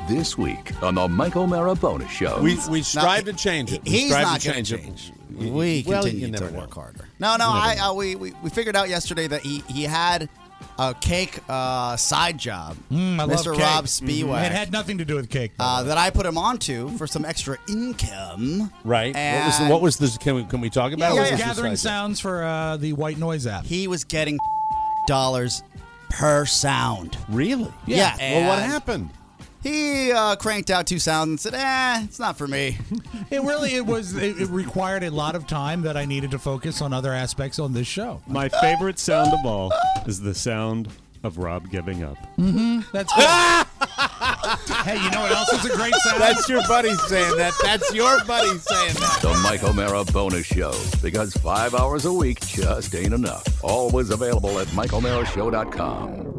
This week on the Mike O'Mara Bonus Show. We strive to change it. He's not going to change. We continue to work harder. No, we figured out yesterday that he had a cake side job. Mr. Rob Spiewak. It had nothing to do with cake. That I put him onto for some extra income. Right. And What was this? Can we talk about it? It was gathering sounds for the White Noise app. He was getting dollars per sound. Really? Yeah. Well, what happened? He cranked out 2 sounds and said, it's not for me. It required a lot of time that I needed to focus on other aspects on this show. My favorite sound of all is the sound of Rob giving up. That's good. Hey, you know what else is a great sound? That's your buddy saying that. That's your buddy saying that. The Mike O'Mara Bonus Show. Because 5 hours a week just ain't enough. Always available at MikeO'MaraShow.com.